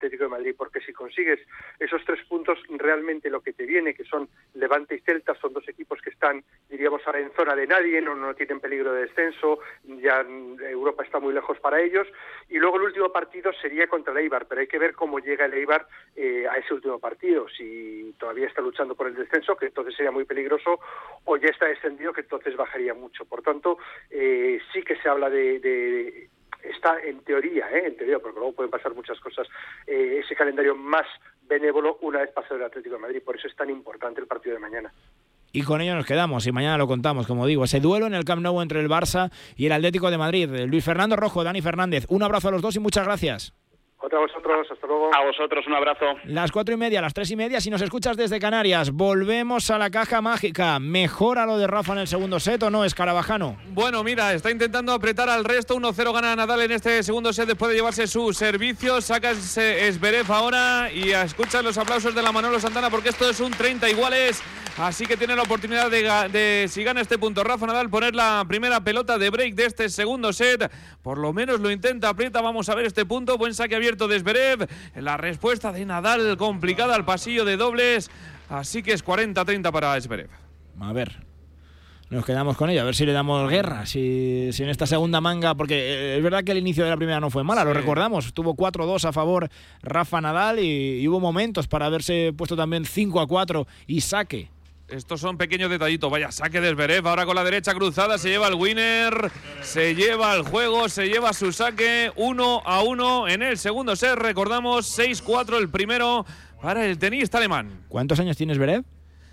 Atlético de Madrid, porque si consigues esos 3 puntos, realmente lo que te viene, que son Levante y Celta, son 2 equipos que están, diríamos, ahora en zona de nadie, no tienen peligro de descenso, ya Europa está muy lejos para ellos, y luego el último partido sería contra el Eibar, pero hay que ver cómo llega el Eibar a ese último partido, si todavía está luchando por el descenso, que entonces sería muy peligroso, o ya está descendido, que entonces bajaría mucho. Por tanto, sí que se habla de está en teoría, porque luego pueden pasar muchas cosas, ese calendario más benévolo una vez pasado el Atlético de Madrid. Por eso es tan importante el partido de mañana. Y con ello nos quedamos, y mañana lo contamos, como digo, ese duelo en el Camp Nou entre el Barça y el Atlético de Madrid. Luis Fernando Rojo, Dani Fernández, un abrazo a los dos y muchas gracias. Otra a vosotros, hasta luego. A vosotros, un abrazo. Las 4:30, las 3:30, si nos escuchas desde Canarias, volvemos a la caja mágica. ¿Mejora lo de Rafa en el segundo set o no, Escarabajano? Bueno, mira, está intentando apretar al resto. 1-0 gana Nadal en este segundo set después de llevarse su servicio. Saca Zverev ahora y escucha los aplausos de la Manolo Santana porque esto es un 30 iguales. Así que tiene la oportunidad de, si gana este punto Rafa Nadal, poner la primera pelota de break de este segundo set. Por lo menos lo intenta, aprieta. Vamos a ver este punto. Buen saque abierto de Zverev. La respuesta de Nadal complicada al pasillo de dobles. Así que es 40-30 para Zverev. A ver, nos quedamos con ello, a ver si le damos guerra, si en esta segunda manga, porque es verdad que el inicio de la primera no fue mala, lo recordamos, tuvo 4-2 a favor Rafa Nadal y hubo momentos para haberse puesto también 5-4 y saque. Estos son pequeños detallitos. Vaya saque de Zverev. Ahora con la derecha cruzada se lleva el winner. Se lleva el juego. Se lleva su saque. 1-1 en el segundo set. Recordamos 6-4 el primero para el tenista alemán. ¿Cuántos años tiene Zverev?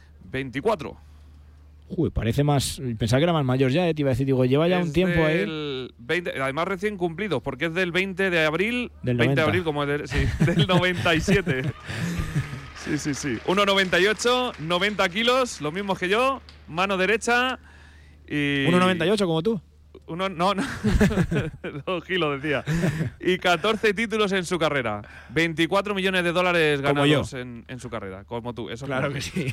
24. Uy, parece más... Pensaba que era más mayor ya, te iba a decir. Digo, lleva ya un tiempo ahí. El 20, además recién cumplido, porque es del 20 de abril. Del 20 90. de abril, como del 97. Sí. 1,98, 90 kilos, lo mismo que yo, mano derecha y... 1,98 como tú. No, 2 kilos decía. Y 14 títulos en su carrera. 24 millones de dólares ganados en su carrera, como tú. Eso claro que sí.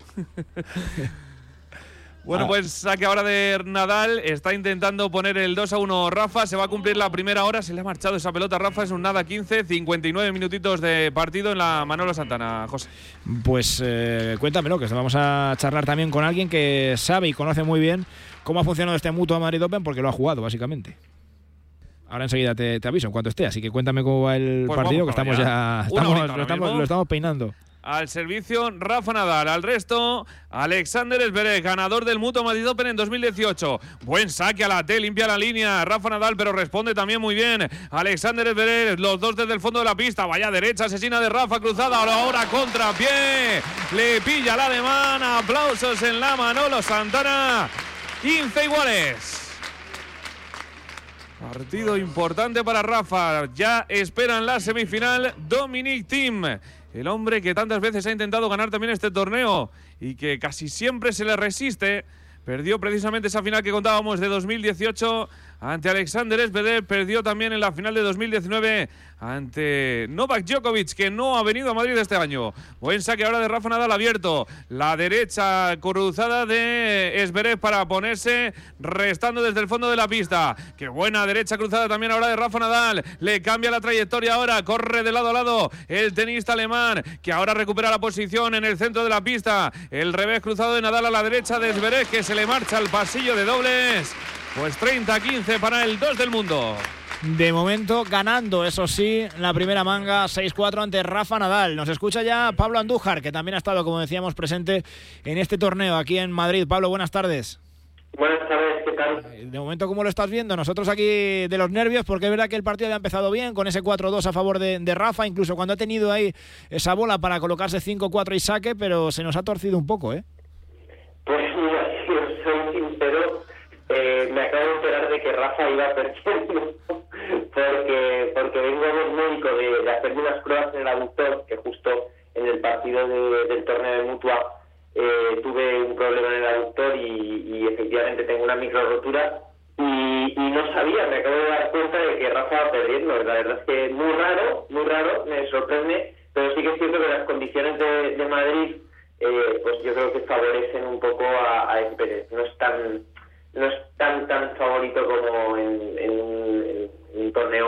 Bueno, pues saque ahora de Nadal. Está intentando poner el 2-1 Rafa. Se va a cumplir la primera hora. Se le ha marchado esa pelota a Rafa. Es un nada 15. 59 minutitos de partido en la Manolo Santana, José. Pues cuéntamelo, que vamos a charlar también con alguien que sabe y conoce muy bien cómo ha funcionado este Mutua Madrid Open, porque lo ha jugado, básicamente. Ahora enseguida te aviso en cuanto esté. Así que cuéntame cómo va el partido, que estamos ya... Lo estamos peinando. Al servicio Rafa Nadal, al resto Alexander Zverev, ganador del Mutua Madrid Open en 2018. Buen saque a la T, limpia la línea Rafa Nadal, pero responde también muy bien Alexander Zverev, los dos desde el fondo de la pista. Vaya derecha, asesina de Rafa, cruzada, ahora contrapié, le pilla el alemán. Aplausos en la Manolo Santana. 15 iguales. Partido importante para Rafa. Ya esperan la semifinal Dominic Thiem, el hombre que tantas veces ha intentado ganar también este torneo y que casi siempre se le resiste. Perdió precisamente esa final que contábamos de 2018 ante Alexander Zverev. Perdió también en la final de 2019 ante Novak Djokovic, que no ha venido a Madrid este año. Buen saque ahora de Rafa Nadal abierto. La derecha cruzada de Zverev para ponerse restando desde el fondo de la pista. Qué buena derecha cruzada también ahora de Rafa Nadal. Le cambia la trayectoria ahora. Corre de lado a lado el tenista alemán, que ahora recupera la posición en el centro de la pista. El revés cruzado de Nadal a la derecha de Zverev, que se le marcha al pasillo de dobles. Pues 30-15 para el 2 del mundo. De momento ganando, eso sí, la primera manga 6-4 ante Rafa Nadal. Nos escucha ya Pablo Andújar, que también ha estado, como decíamos, presente en este torneo aquí en Madrid. Pablo, buenas tardes. Buenas tardes, ¿qué tal? De momento, ¿cómo lo estás viendo? Nosotros aquí de los nervios, porque es verdad que el partido ha empezado bien, con ese 4-2 a favor de Rafa, incluso cuando ha tenido ahí esa bola para colocarse 5-4 y saque, pero se nos ha torcido un poco, ¿eh? Pues mira, si os soy sincero, me acabo de enterar de que Rafa iba perdiendo, porque vengo del médico de hacerme unas pruebas en el aductor, que justo en el partido del torneo de Mutua tuve un problema en el aductor y efectivamente tengo una micro rotura y no sabía, me acabo de dar cuenta de que Rafa va perdiendo. La verdad es que muy raro, me sorprende, pero sí que es cierto que las condiciones de Madrid pues yo creo que favorecen un poco a Zverev. No es tan favorito como en un torneo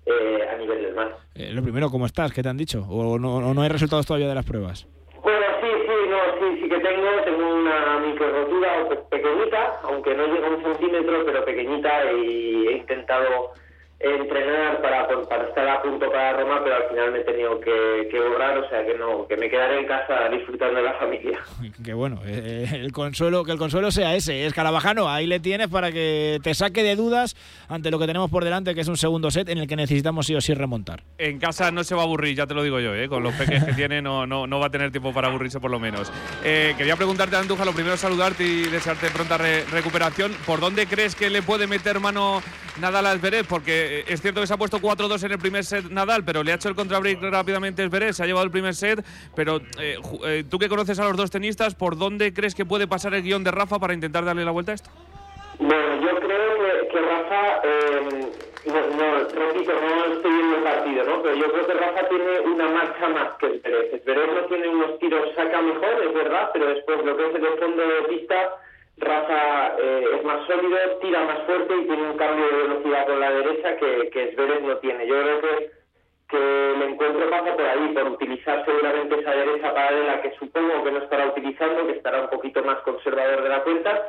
a nivel del mar. Lo primero, ¿cómo estás? ¿Qué te han dicho? ¿O no hay resultados todavía de las pruebas? Bueno, sí que tengo una micro-rotura pequeñita, aunque no llega a 1 centímetro, pero pequeñita, y he intentado entrenar para estar a punto para Roma, pero al final me he tenido que borrar, o sea que me quedaré en casa disfrutando de la familia. Qué bueno, que el consuelo sea ese, Escarabajano, ahí le tienes para que te saque de dudas ante lo que tenemos por delante, que es un segundo set en el que necesitamos sí o sí remontar. En casa no se va a aburrir, ya te lo digo yo, con los peques que tiene no va a tener tiempo para aburrirse por lo menos. Quería preguntarte, Andújar, lo primero saludarte y desearte pronta recuperación. ¿Por dónde crees que le puede meter mano Nadal a Zverev? Porque es cierto que se ha puesto 4-2 en el primer set Nadal, pero le ha hecho el contrabreak rápidamente Zverev, se ha llevado el primer set, pero tú que conoces a los dos tenistas, ¿por dónde crees que puede pasar el guión de Rafa para intentar darle la vuelta a esto? Bueno, yo creo que Rafa, repito, no estoy viendo el partido, ¿no? Pero yo creo que Rafa tiene una marcha más que Zverev. Zverev no tiene unos tiros, saca mejor, es verdad, pero después lo que es el fondo de pista, Rafa es más sólido, tira más fuerte y tiene un cambio de velocidad con la derecha que Zverev no tiene. Yo creo que el encuentro pasa por ahí, por utilizar seguramente esa derecha paralela que supongo que no estará utilizando, que estará un poquito más conservador de la cuenta,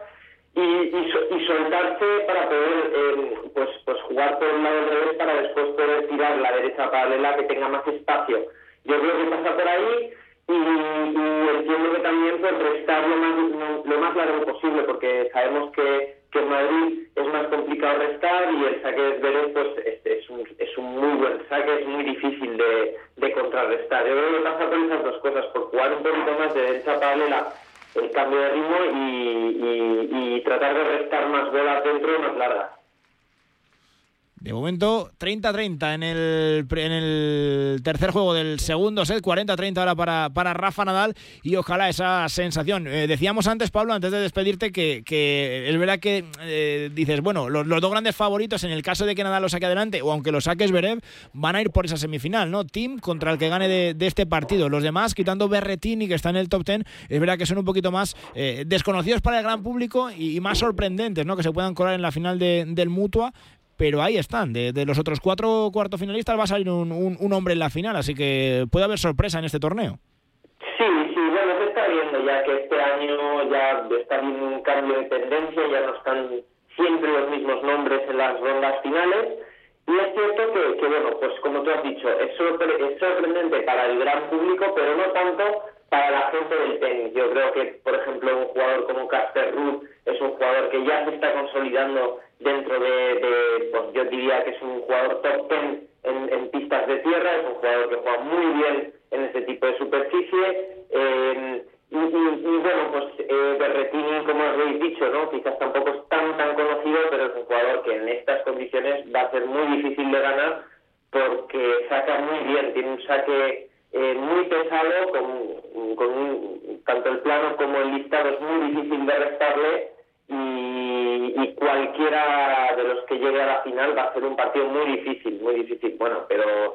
y soltarse para poder pues jugar por un lado del revés para después poder tirar la derecha paralela que tenga más espacio. Yo creo que pasa por ahí. Y entiendo que también pues restar lo más largo posible, porque sabemos que en Madrid es más complicado restar y el saque de Zverev pues es un muy buen saque, es muy difícil de contrarrestar. Yo creo que pasa por esas dos cosas, por jugar un poquito más de derecha paralela el cambio de ritmo y tratar de restar más bolas dentro y más largas. De momento, 30-30 en el tercer juego del segundo set, 40-30 ahora para Rafa Nadal, y ojalá esa sensación. Decíamos antes, Pablo, antes de despedirte, que es verdad que dices, bueno, los dos grandes favoritos, en el caso de que Nadal lo saque adelante, o aunque lo saque Zverev, van a ir por esa semifinal, ¿no? Team contra el que gane de este partido. Los demás, quitando Berrettini, que está en el top 10, es verdad que son un poquito más desconocidos para el gran público y más sorprendentes, ¿no? Que se puedan colar en la final del Mutua. Pero ahí están, de los otros 4 cuartos finalistas va a salir un hombre en la final, así que puede haber sorpresa en este torneo. Sí, bueno, se está viendo ya que este año ya está viendo un cambio de tendencia, ya no están siempre los mismos nombres en las rondas finales, y es cierto que bueno, pues como tú has dicho, es sorprendente para el gran público, pero no tanto para la gente del tenis. Yo creo que, por ejemplo, un jugador como Casper Ruud es un jugador que ya se está consolidando dentro pues yo diría que es un jugador top 10 en pistas de tierra, es un jugador que juega muy bien en este tipo de superficie, y bueno, pues Berrettini, como os habéis dicho, ¿no? Quizás tampoco es tan conocido, pero es un jugador que en estas condiciones va a ser muy difícil de ganar, porque saca muy bien, tiene un saque muy pesado, tanto el plano como el listado es muy difícil de restarle, y cualquiera de los que llegue a la final va a ser un partido muy difícil. Bueno, pero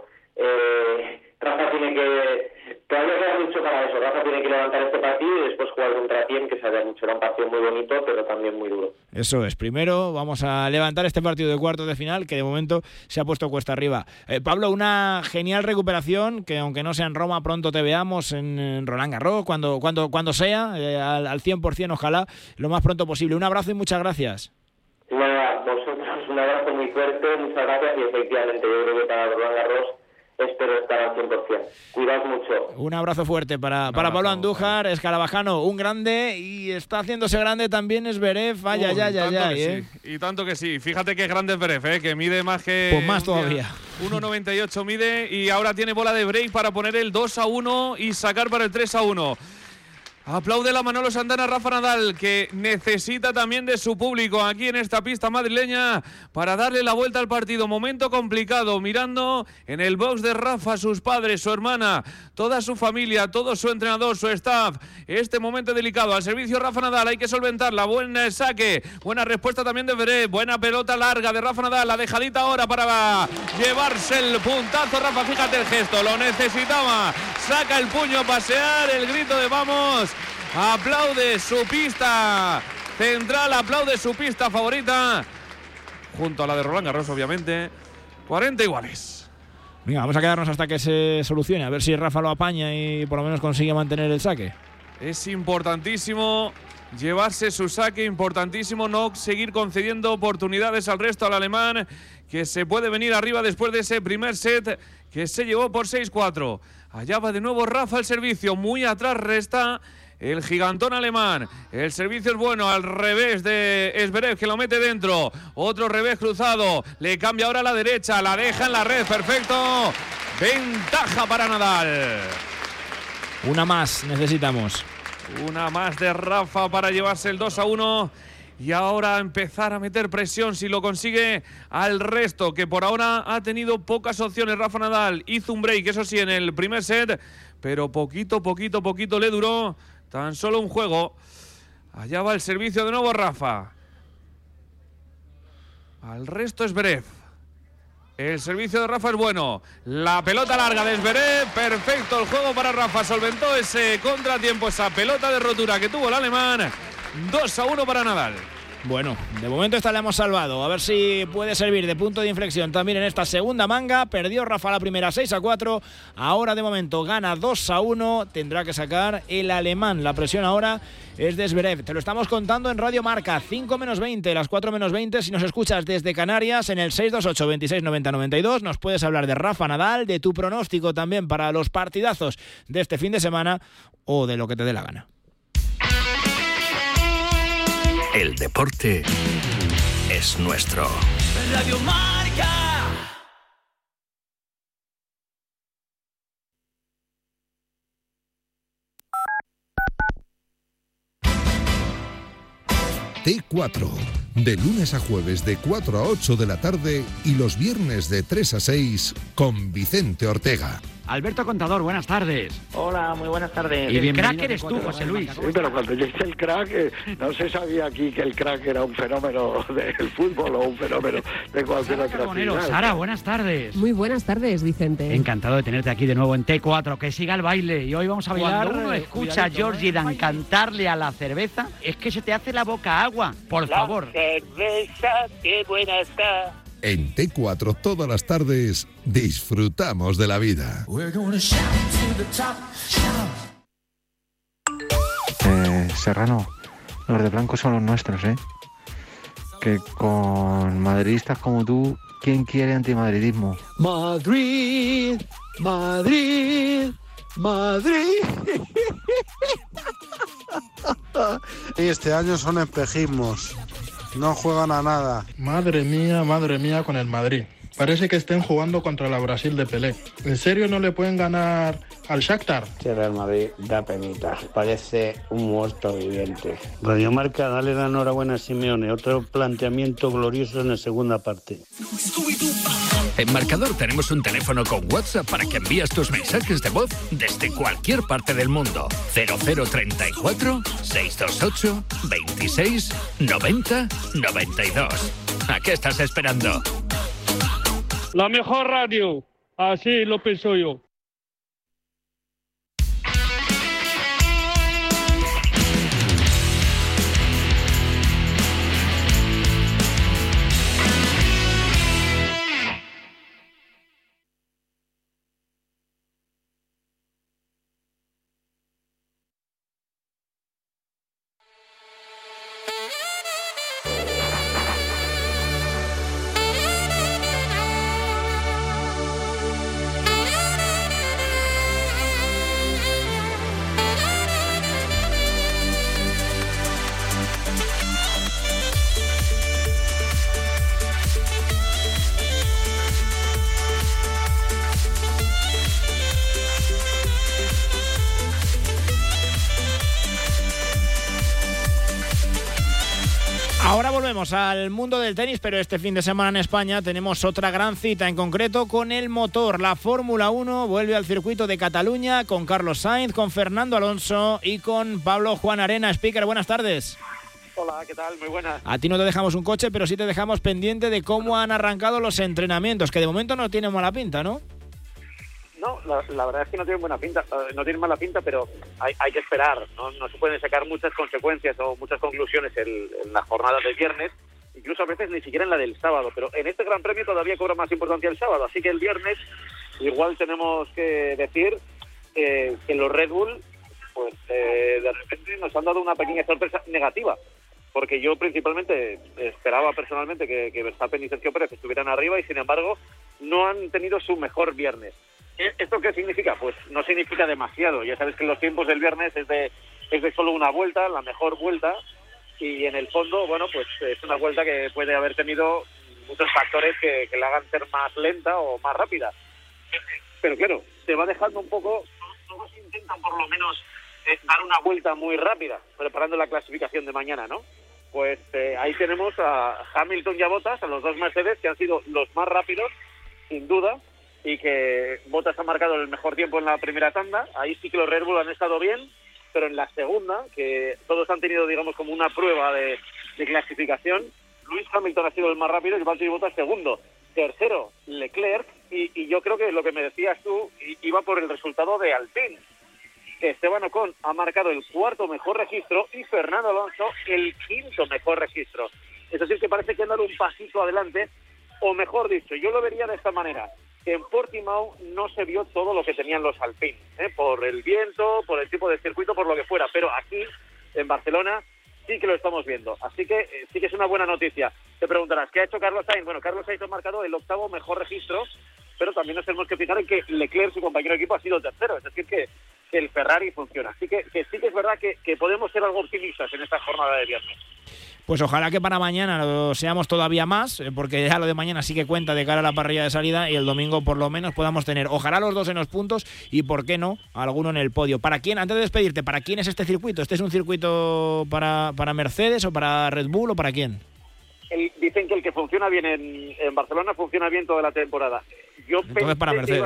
Rafa tiene que... Todavía queda mucho para eso. Rafa tiene que levantar este partido y después jugar contra Thiem, que sabía mucho. Era un partido muy bonito, pero también muy duro. Eso es. Primero vamos a levantar este partido de cuartos de final, que de momento se ha puesto cuesta arriba. Pablo, una genial recuperación, que aunque no sea en Roma, pronto te veamos en Roland Garros, cuando sea, al 100%, ojalá, lo más pronto posible. Un abrazo y muchas gracias. Nada, vosotros un abrazo muy fuerte, muchas gracias, y efectivamente yo creo que para Roland Garros espero estar al 100%. Cuidaos mucho. Un abrazo fuerte para Pablo Andújar, Escarabajano, un grande, y está haciéndose grande también Zverev. Y tanto que sí. Fíjate que grande es Zverev, que mide más que... Pues más todavía. 1,98 mide, y ahora tiene bola de break para poner el 2-1 y sacar para el 3-1. Aplaude la Manolo Santana Rafa Nadal, que necesita también de su público aquí en esta pista madrileña para darle la vuelta al partido. Momento complicado, mirando en el box de Rafa, sus padres, su hermana, toda su familia, todo su entrenador, su staff. Este momento delicado, al servicio Rafa Nadal, hay que solventarla. Buen saque, buena respuesta también de Zverev, buena pelota larga de Rafa Nadal, la dejadita ahora para llevarse el puntazo. Rafa, fíjate el gesto, lo necesitaba. Saca el puño a pasear, el grito de vamos. Aplaude su pista central, aplaude su pista favorita, junto a la de Roland Garros, obviamente. 40 iguales. Venga, vamos a quedarnos hasta que se solucione, a ver si Rafa lo apaña y por lo menos consigue mantener el saque. Es importantísimo llevarse su saque, importantísimo no seguir concediendo oportunidades al resto, al alemán, que se puede venir arriba después de ese primer set que se llevó por 6-4. Allá va de nuevo Rafa el servicio, muy atrás resta el gigantón alemán. El servicio es bueno, al revés de Zverev, que lo mete dentro. Otro revés cruzado, le cambia ahora a la derecha, la deja en la red, perfecto. Ventaja para Nadal. Una más necesitamos. Una más de Rafa para llevarse el 2-1 y ahora empezar a meter presión si lo consigue al resto, que por ahora ha tenido pocas opciones. Rafa Nadal hizo un break, eso sí, en el primer set, pero poquito le duró, tan solo un juego. Allá va el servicio de nuevo Rafa. Al resto es Zverev. El servicio de Rafa es bueno. La pelota larga de Zverev. Perfecto el juego para Rafa. Solventó ese contratiempo, esa pelota de rotura que tuvo el alemán. 2-1 para Nadal. Bueno, de momento esta la hemos salvado. A ver si puede servir de punto de inflexión también en esta segunda manga. Perdió Rafa la primera 6-4. Ahora de momento gana 2-1. Tendrá que sacar el alemán. La presión ahora es de Zverev. Te lo estamos contando en Radio Marca. 5 menos 20, las 4 menos 20. Si nos escuchas desde Canarias en el 628 26 90 92, nos puedes hablar de Rafa Nadal, de tu pronóstico también para los partidazos de este fin de semana o de lo que te dé la gana. El deporte es nuestro. Radio Marca. T4, de lunes a jueves de 4 a 8 de la tarde y los viernes de 3 a 6 con Vicente Ortega. Alberto Contador, buenas tardes. Hola, muy buenas tardes. Y el crack eres tú, José Luis. Sí, pero cuando yo hice el crack, no se sabía aquí que el crack era un fenómeno del fútbol o un fenómeno de cualquier otra actividad. Sara, buenas tardes. Muy buenas tardes, Vicente. Encantado de tenerte aquí de nuevo en T4, que siga el baile. Y hoy vamos a bailar. Cuando uno escucha a Georgie Dan cantarle a la cerveza, es que se te hace la boca agua. Por favor. La cerveza, qué buena está. En T4 todas las tardes disfrutamos de la vida. Serrano, los de blanco son los nuestros, ¿eh? Que con madridistas como tú, ¿quién quiere antimadridismo? Madrid, Madrid, Madrid. Y este año son espejismos. No juegan a nada. Madre mía con el Madrid. Parece que estén jugando contra la Brasil de Pelé. ¿En serio no le pueden ganar al Shakhtar? El Real Madrid da penita. Parece un muerto viviente. Radio Marca, dale la enhorabuena a Simeone. Otro planteamiento glorioso en la segunda parte. En Marcador tenemos un teléfono con WhatsApp para que envíes tus mensajes de voz desde cualquier parte del mundo. 0034 628 26 90 92. ¿A qué estás esperando? La mejor radio. Así lo pienso yo. Ahora volvemos al mundo del tenis, pero este fin de semana en España tenemos otra gran cita, en concreto con el motor. La Fórmula 1 vuelve al circuito de Cataluña con Carlos Sainz, con Fernando Alonso y con Pablo Juan Arena. Speaker, buenas tardes. Hola, ¿qué tal? Muy buenas. A ti no te dejamos un coche, pero sí te dejamos pendiente de cómo han arrancado los entrenamientos, que de momento no tienen mala pinta, ¿no? No, la verdad es que no tienen buena pinta, no tienen mala pinta, pero hay que esperar, no se pueden sacar muchas consecuencias o muchas conclusiones en las jornadas del viernes. incluso a veces ni siquiera en la del sábado, pero en este Gran Premio todavía cobra más importancia el sábado, así que el viernes igual tenemos que decir que los Red Bull pues de repente nos han dado una pequeña sorpresa negativa, porque yo principalmente esperaba personalmente que Verstappen y Sergio Pérez estuvieran arriba y sin embargo no han tenido su mejor viernes. ¿Esto qué significa? Pues no significa demasiado. Ya sabes que los tiempos del viernes es de solo una vuelta, la mejor vuelta, y en el fondo, bueno, pues es una vuelta que puede haber tenido muchos factores que la hagan ser más lenta o más rápida. Pero claro, te va dejando un poco, todos intentan por lo menos dar una vuelta muy rápida, preparando la clasificación de mañana, ¿no? Pues ahí tenemos a Hamilton y a Bottas, a los dos Mercedes, que han sido los más rápidos, sin duda, y que Bottas ha marcado el mejor tiempo en la primera tanda. Ahí sí que los Red Bull han estado bien, pero en la segunda, que todos han tenido, digamos, como una prueba de clasificación, Lewis Hamilton ha sido el más rápido y Valtteri Bottas segundo. Tercero, Leclerc, y yo creo que lo que me decías tú iba por el resultado de Alpine. Esteban Ocon ha marcado el cuarto mejor registro y Fernando Alonso el quinto mejor registro. Es decir, que parece que han dado un pasito adelante, o mejor dicho, yo lo vería de esta manera. En Portimao no se vio todo lo que tenían los Alpine, por el viento, por el tipo de circuito, por lo que fuera, pero aquí, en Barcelona, sí que lo estamos viendo. Así que sí que es una buena noticia. Te preguntarás, ¿qué ha hecho Carlos Sainz? Bueno, Carlos Sainz ha marcado el octavo mejor registro, pero también nos tenemos que fijar en que Leclerc, su compañero de equipo, ha sido el tercero. Es decir, que el Ferrari funciona. Así que sí que es verdad que podemos ser algo optimistas en esta jornada de viernes. Pues ojalá que para mañana lo seamos todavía más, porque ya lo de mañana sí que cuenta de cara a la parrilla de salida, y el domingo por lo menos podamos tener, ojalá los dos en los puntos y por qué no, alguno en el podio. ¿Para quién, antes de despedirte, para quién es este circuito? ¿Este es un circuito para Mercedes o para Red Bull o para quién? Dicen que el que funciona bien en Barcelona funciona bien toda la temporada. Entonces para Mercedes.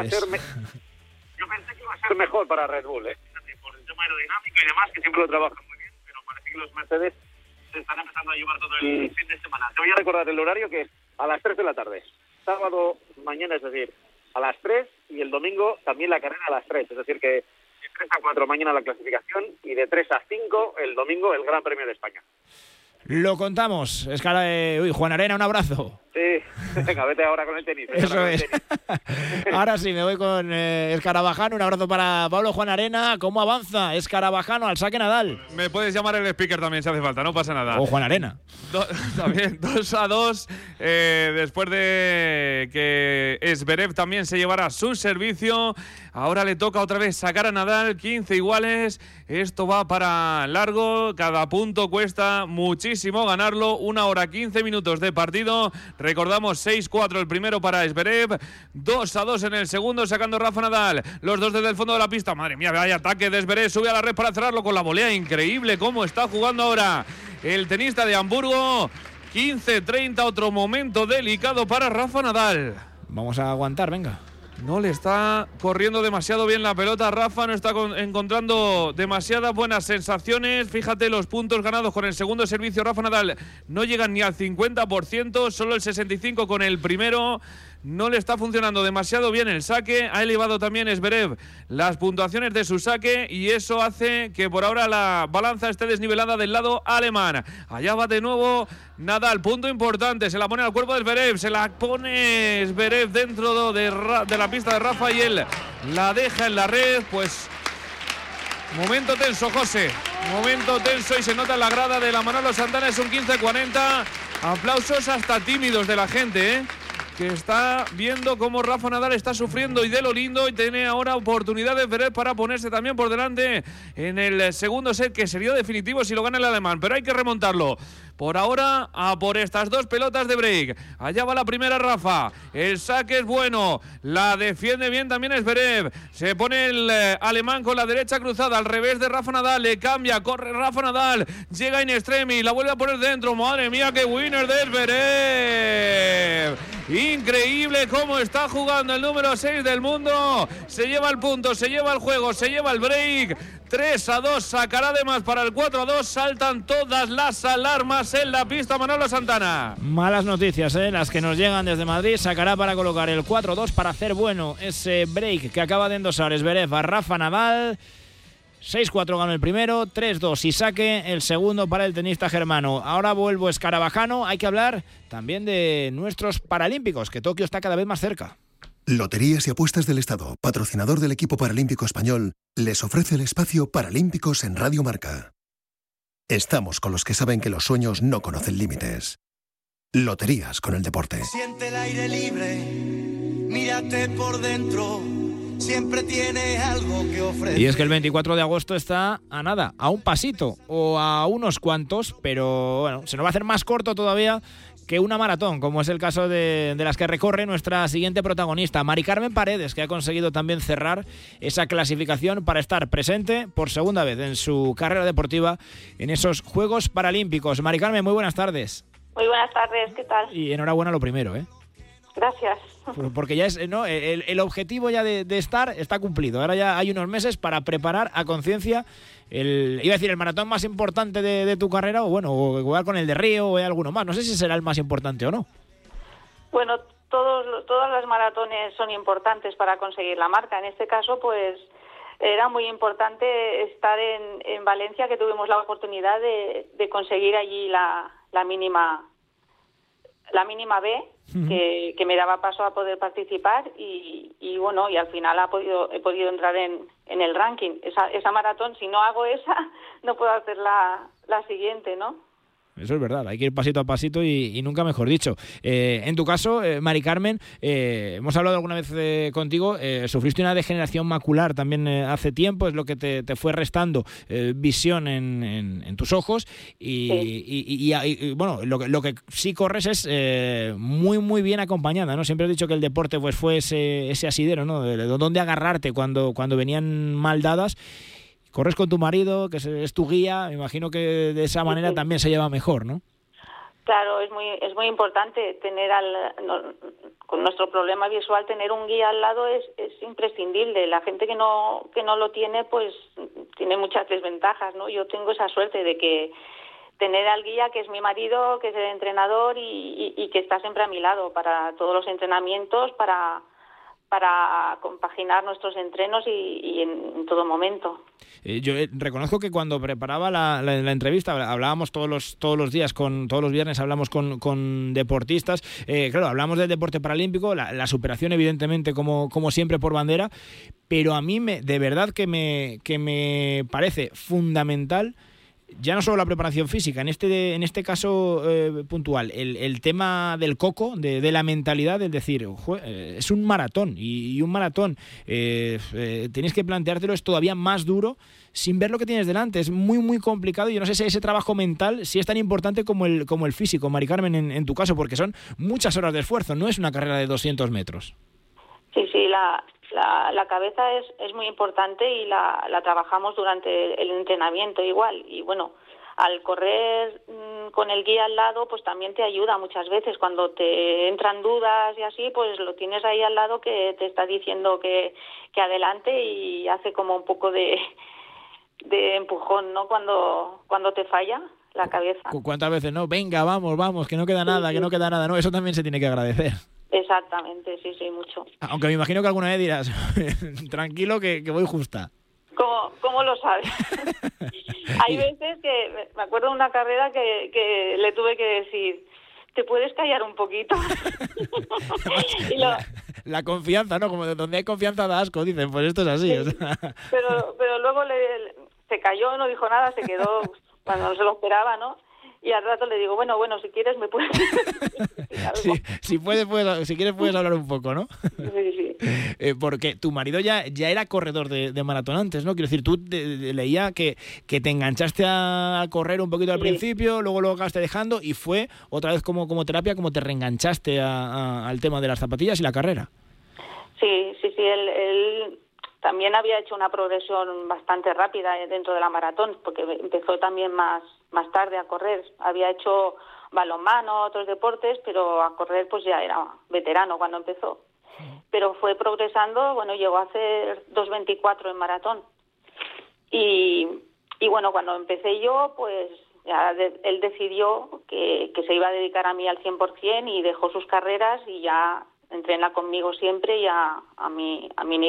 Yo pensé que iba a ser mejor para Red Bull, por el tema aerodinámico y demás, que siempre lo trabajan muy bien, pero parece que los Mercedes se están empezando a llevar todo el fin de semana. Te voy a recordar el horario, que es a las 3 de la tarde. Sábado, mañana, es decir, a las 3, y el domingo también la carrera a las 3. Es decir, que de 3 a 4 mañana la clasificación y de 3 a 5 el domingo el Gran Premio de España. Lo contamos. Juan Arena, un abrazo. Sí, venga, vete ahora con el tenis. Eso es. Ahora sí, me voy con Escarabajano. Un abrazo para Pablo Juan Arena. ¿Cómo avanza Escarabajano al saque Nadal? Me puedes llamar el speaker también si hace falta, no pasa nada. O Juan Arena. También 2-2. Después de que Zverev también se llevara su servicio. Ahora le toca otra vez sacar a Nadal. 15 iguales. Esto va para largo. Cada punto cuesta muchísimo ganarlo. 1 hora 15 minutos de partido. Recordamos 6-4 el primero para Zverev, 2-2 en el segundo, sacando Rafa Nadal. Los dos desde el fondo de la pista. Madre mía, vaya ataque de Zverev, sube a la red para cerrarlo con la volea. Increíble cómo está jugando ahora el tenista de Hamburgo. 15-30, otro momento delicado para Rafa Nadal. Vamos a aguantar, venga. No le está corriendo demasiado bien la pelota a Rafa, no está encontrando demasiadas buenas sensaciones. Fíjate los puntos ganados con el segundo servicio. Rafa Nadal no llegan ni al 50%, solo el 65% con el primero. No le está funcionando demasiado bien el saque. Ha elevado también Zverev las puntuaciones de su saque y eso hace que por ahora la balanza esté desnivelada del lado alemán. Allá va de nuevo Nadal, punto importante, se la pone al cuerpo de Zverev, se la pone Zverev dentro de la pista de Rafa y él la deja en la red. Pues momento tenso, José, momento tenso y se nota en la grada de la Manolo Santana. Es un 15-40, aplausos hasta tímidos de la gente, que está viendo cómo Rafa Nadal está sufriendo y de lo lindo, y tiene ahora oportunidad de Zverev para ponerse también por delante en el segundo set, que sería definitivo si lo gana el alemán, pero hay que remontarlo. Por ahora, a por estas dos pelotas de break. Allá va la primera Rafa. El saque es bueno. La defiende bien también Zverev. Se pone el alemán con la derecha cruzada al revés de Rafa Nadal. Le cambia, corre Rafa Nadal. Llega in extremis, la vuelve a poner dentro. Madre mía, qué winner de Zverev. Increíble cómo está jugando el número 6 del mundo. Se lleva el punto, se lleva el juego, se lleva el break. 3-2, sacará de más para el 4-2. Saltan todas las alarmas en la pista Manolo Santana. Malas noticias, las que nos llegan desde Madrid. Sacará para colocar el 4-2 para hacer bueno ese break que acaba de endosar Zverev a Rafa Nadal. 6-4 ganó el primero, 3-2 y saque el segundo para el tenista germano. Ahora vuelvo escarabajano. Hay que hablar también de nuestros paralímpicos, que Tokio está cada vez más cerca. Loterías y Apuestas del Estado, patrocinador del equipo paralímpico español, les ofrece el espacio Paralímpicos en Radio Marca. Estamos con los que saben que los sueños no conocen límites. Loterías con el deporte. Siente el aire libre, mírate por dentro, siempre tiene algo que ofrecer. Y es que el 24 de agosto está a nada, a un pasito o a unos cuantos, pero bueno, se nos va a hacer más corto todavía que una maratón, como es el caso de las que recorre nuestra siguiente protagonista, Mari Carmen Paredes, que ha conseguido también cerrar esa clasificación para estar presente por segunda vez en su carrera deportiva en esos Juegos Paralímpicos. Mari Carmen, muy buenas tardes. Muy buenas tardes, ¿qué tal? Y enhorabuena lo primero, ¿eh? Gracias. Porque ya es, ¿no? El objetivo ya de estar está cumplido. Ahora ya hay unos meses para preparar a conciencia iba a decir el maratón más importante de tu carrera, o bueno, o igual con el de Río o alguno más. No sé si será el más importante o no. Bueno, todas las maratones son importantes para conseguir la marca. En este caso, pues era muy importante estar en Valencia, que tuvimos la oportunidad de conseguir allí la mínima B, que me daba paso a poder participar y bueno, y al final he podido entrar en el ranking. Esa maratón, si no hago esa, no puedo hacer la siguiente, ¿no? Eso es verdad, hay que ir pasito a pasito y nunca mejor dicho. En tu caso, Mari Carmen, hemos hablado alguna vez contigo, sufriste una degeneración macular también hace tiempo, es lo que te fue restando visión en tus ojos y bueno, lo que sí corres es muy muy bien acompañada, ¿no? Siempre has dicho que el deporte pues fue ese asidero, ¿no? De dónde agarrarte cuando venían mal dadas. Corres con tu marido, que es tu guía, me imagino que de esa manera también se lleva mejor, ¿no? Claro, es muy importante tener con nuestro problema visual, tener un guía al lado es imprescindible. La gente que no lo tiene, pues tiene muchas desventajas, ¿no? Yo tengo esa suerte de que tener al guía, que es mi marido, que es el entrenador y que está siempre a mi lado para todos los entrenamientos, para compaginar nuestros entrenos y en todo momento. Yo reconozco que cuando preparaba la entrevista hablábamos todos los días, todos los viernes hablamos con deportistas, claro, hablamos del deporte paralímpico, la superación evidentemente como siempre por bandera, pero a mí de verdad que me parece fundamental ya no solo la preparación física, en este caso puntual, el tema del coco, de la mentalidad, es decir, es un maratón y un maratón tienes que planteártelo, es todavía más duro sin ver lo que tienes delante, es muy muy complicado. Yo no sé si ese trabajo mental si es tan importante como el físico, Mari Carmen, en tu caso, porque son muchas horas de esfuerzo, no es una carrera de 200 metros. Sí, la cabeza es muy importante y la trabajamos durante el entrenamiento igual. Y bueno, al correr con el guía al lado, pues también te ayuda muchas veces. Cuando te entran dudas y así, pues lo tienes ahí al lado que te está diciendo que adelante y hace como un poco de empujón, ¿no? Cuando te falla la cabeza. ¿Cuántas veces no? Venga, vamos, que no queda nada, que no queda nada. No, eso también se tiene que agradecer. Exactamente, sí, mucho. Aunque me imagino que alguna vez dirás, tranquilo que voy justa. ¿Cómo lo sabes? Hay veces que me acuerdo de una carrera que le tuve que decir, ¿te puedes callar un poquito? La confianza, ¿no? Como donde hay confianza da asco, dicen, pues esto es así. Sí. O sea. Pero luego se calló, no dijo nada, se quedó cuando no se lo esperaba, ¿no? Y al rato le digo, bueno, si quieres me puedes si quieres puedes hablar un poco, ¿no? Sí. Porque tu marido ya era corredor de maratón antes, ¿no? Quiero decir, tú leía que te enganchaste a correr un poquito al principio, luego lo acabaste dejando y fue otra vez como terapia, como te reenganchaste al tema de las zapatillas y la carrera. Sí, él también había hecho una progresión bastante rápida dentro de la maratón, porque empezó también más tarde a correr. Había hecho balonmano, otros deportes, pero a correr pues ya era veterano cuando empezó. Pero fue progresando, bueno, llegó a hacer 2:24 en maratón. Y bueno, cuando empecé yo, pues ya él decidió que se iba a dedicar a mí al 100% y dejó sus carreras y ya entrena conmigo siempre y a mi nivel.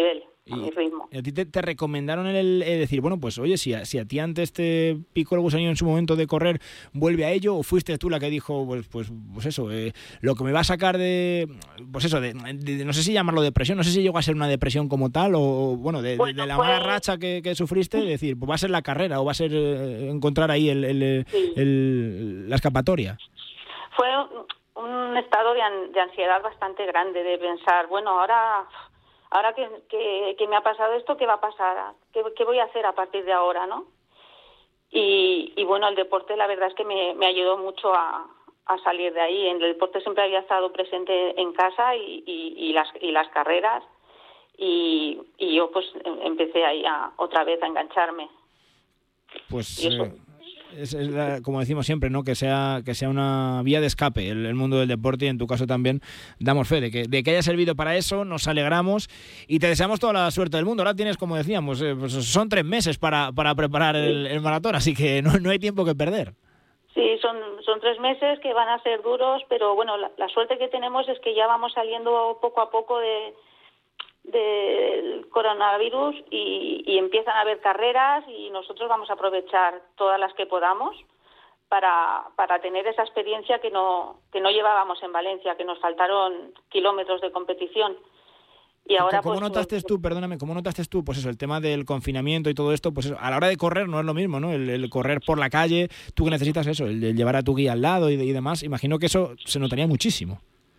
a mi ritmo. ¿Y a ti te recomendaron el decir, bueno, pues oye, si a ti antes te picó el gusanillo en su momento de correr, vuelve a ello? ¿O fuiste tú la que dijo, pues eso, lo que me va a sacar de, pues eso, de no sé si llamarlo depresión, no sé si llegó a ser una depresión como tal, o bueno, de la mala racha que sufriste, decir, pues va a ser la carrera, o va a ser encontrar ahí la escapatoria? Fue un estado de ansiedad bastante grande, de pensar, bueno, ahora que me ha pasado esto, ¿qué va a pasar? ¿Qué voy a hacer a partir de ahora, no? Y bueno, el deporte la verdad es que me ayudó mucho a salir de ahí. En el deporte siempre había estado presente en casa y las carreras, y yo pues empecé ahí otra vez a engancharme. Pues como decimos siempre, ¿no? Que sea una vía de escape el mundo del deporte, y en tu caso también damos fe de que haya servido para eso. Nos alegramos y te deseamos toda la suerte del mundo. Ahora tienes, como decíamos, pues son 3 meses para preparar el maratón, así que no hay tiempo que perder. Sí, son 3 meses que van a ser duros, pero bueno, la suerte que tenemos es que ya vamos saliendo poco a poco del coronavirus y empiezan a haber carreras, y nosotros vamos a aprovechar todas las que podamos para tener esa experiencia que no llevábamos en Valencia, que nos faltaron kilómetros de competición. Y ahora ¿Cómo notaste tú, pues eso, el tema del confinamiento y todo esto? Pues eso, a la hora de correr no es lo mismo, ¿no? El correr por la calle, tú que necesitas eso, el llevar a tu guía al lado y demás, imagino que eso se notaría muchísimo.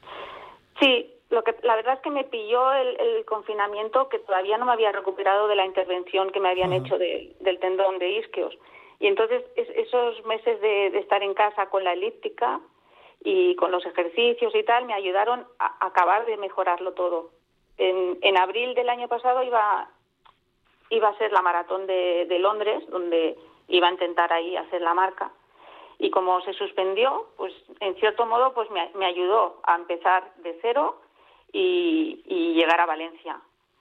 Sí, la verdad es que me pilló el confinamiento, que todavía no me había recuperado de la intervención que me habían hecho del tendón de isquios. Y entonces esos meses de estar en casa con la elíptica y con los ejercicios y tal me ayudaron a acabar de mejorarlo todo. En abril del año pasado iba a ser la maratón de Londres, donde iba a intentar ahí hacer la marca. Y como se suspendió, pues en cierto modo pues me ayudó a empezar de cero y llegar a Valencia.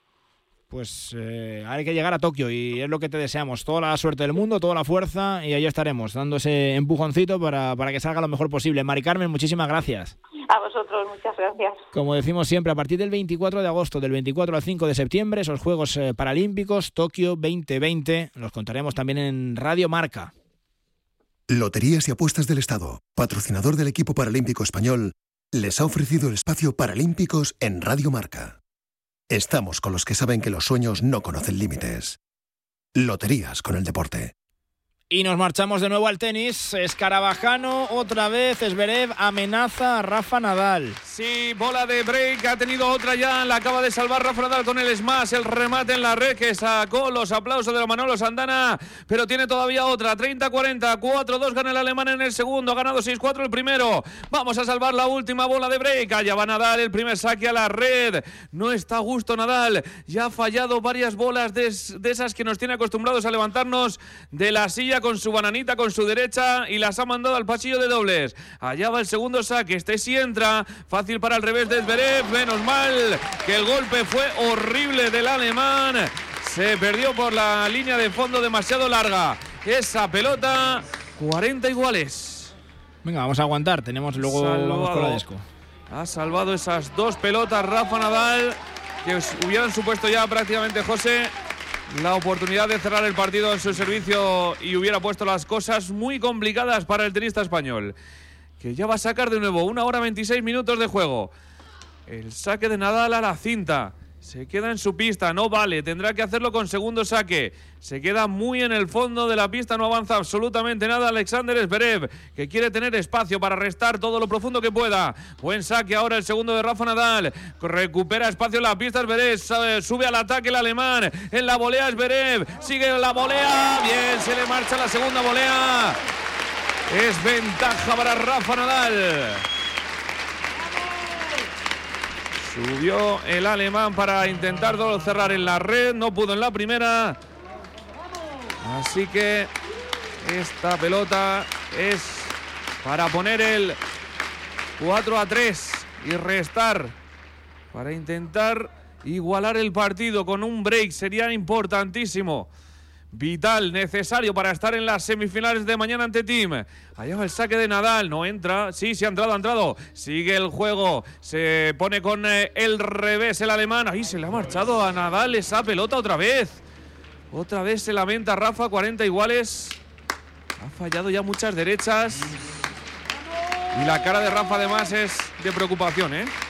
Pues hay que llegar a Tokio, y es lo que te deseamos. Toda la suerte del mundo, toda la fuerza, y ahí estaremos, dando ese empujoncito para que salga lo mejor posible. Mari Carmen, muchísimas gracias. A vosotros, muchas gracias. Como decimos siempre, a partir del 24 de agosto, del 24 al 5 de septiembre, esos Juegos Paralímpicos, Tokio 2020, los contaremos también en Radio Marca. Loterías y Apuestas del Estado, patrocinador del equipo paralímpico español, les ha ofrecido el espacio Paralímpicos en Radio Marca. Estamos con los que saben que los sueños no conocen límites. Loterías con el deporte. Y nos marchamos de nuevo al tenis. Escarabajano, otra vez, Zverev amenaza a Rafa Nadal. Sí, bola de break, ha tenido otra ya, la acaba de salvar Rafa Nadal con el smash, el remate en la red que sacó los aplausos de los Manolo Sandana, pero tiene todavía otra, 30-40, 4-2 gana el alemán en el segundo, ha ganado 6-4 el primero. Vamos a salvar la última bola de break, allá va Nadal, el primer saque a la red, no está a gusto Nadal, ya ha fallado varias bolas de esas que nos tiene acostumbrados a levantarnos de la silla con su bananita, con su derecha, y las ha mandado al pasillo de dobles. Allá va el segundo saque, este sí entra, fácil para el revés de Zverev, menos mal que el golpe fue horrible del alemán, se perdió por la línea de fondo demasiado larga esa pelota. 40 iguales. Venga, vamos a aguantar, tenemos luego vamos con la desco. Ha salvado esas 2 pelotas Rafa Nadal, que hubieran supuesto ya prácticamente, José, la oportunidad de cerrar el partido en su servicio, y hubiera puesto las cosas muy complicadas para el tenista español, que ya va a sacar de nuevo 1 hora 26 minutos de juego. El saque de Nadal a la cinta, se queda en su pista, no vale, tendrá que hacerlo con segundo saque, se queda muy en el fondo de la pista, no avanza absolutamente nada Alexander Zverev, que quiere tener espacio para restar todo lo profundo que pueda. Buen saque ahora el segundo de Rafa Nadal, recupera espacio en la pista Zverev, sube al ataque el alemán, en la volea Zverev, sigue la volea, bien, se le marcha la segunda volea, es ventaja para Rafa Nadal. Subió el alemán para intentar cerrar en la red, no pudo en la primera. Así que esta pelota es para poner el 4-3 y restar, para intentar igualar el partido con un break. Sería importantísimo vital, necesario para estar en las semifinales de mañana ante Thiem. Allá va el saque de Nadal, no entra. Sí, ha entrado. Sigue el juego, se pone con el revés el alemán. Ahí se le ha marchado a Nadal esa pelota otra vez. Otra vez se lamenta Rafa, 40 iguales. Ha fallado ya muchas derechas. Y la cara de Rafa además es de preocupación, ¿eh?